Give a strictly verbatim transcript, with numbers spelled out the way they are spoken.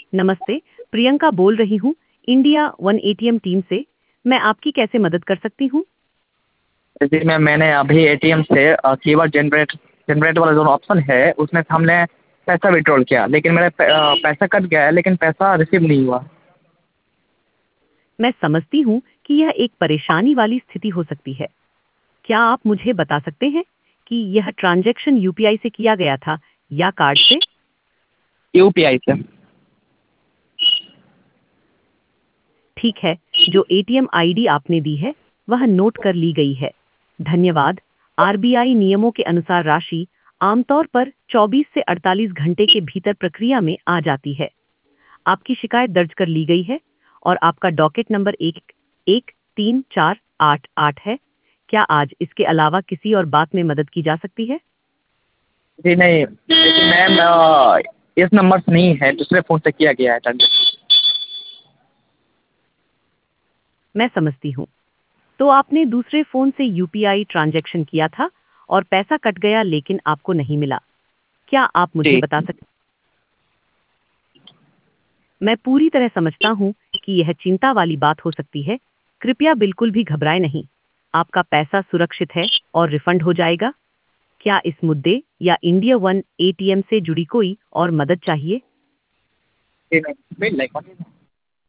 नमस्ते, प्रियंका बोल रही हूँ, इंडिया वन एटीएम टीम से। मैं आपकी कैसे मदद कर सकती हूँ? जी मैम, मैंने अभी एटीएम से अ, कीवर्ड जनरेट जनरेट वाला जो ऑप्शन है, उसमें से हमने पैसा विथड्रॉल किया, लेकिन मेरा पै अ, पैसा कट गया है, लेकिन पैसा रिसीव नहीं हुआ। मैं समझती हूँ कि यह एक परेशानी वाली स्थिति हो सकती है। क्या आप मुझे बता सकते हैं कि यह ट्रांजैक्शन यूपीआई से किया गया था या कार्ड से? यूपीआई से। ठीक है, जो एटीएम आईडी आपने दी है, वह नोट कर ली गई है। धन्यवाद। आरबीआई नियमों के अनुसार राशि आमतौर पर चौबीस से अड़तालीस घंटे के भीतर प्रक्रिया में आ जाती है। आपकी शिकायत दर्ज कर ली गई है और आपका डॉकेट नंबर एक एक तीन चार आठ आठ है। क्या आज इसके अलावा किसी और बात में मदद की जा सकती है? जी नहीं, लेकिन मैम अ, इस नंबर से नहीं है, दूसरे फ़ोन से किया गया है ट्रांज़ैक्शन। मैं समझती हूँ। तो आपने दूसरे फ़ोन से यूपीआई ट्रांजैक्शन किया था और पैसा कट गया लेकिन आपको नहीं मिला। क्या आप मुझे जी। बता सकते? मैं पूरी तरह समझता हूँ कि यह चिंता वाली बात हो सकती है। कृपया बिल्कुल भी घबराएं नहीं। आपका पैसा सुरक्षित है और रिफंड हो जाएगा। क्या इस मुद्दे या इंडिया वन एटीएम से जुड़ी कोई और मदद चाहिए? जी नहीं, बिल नहीं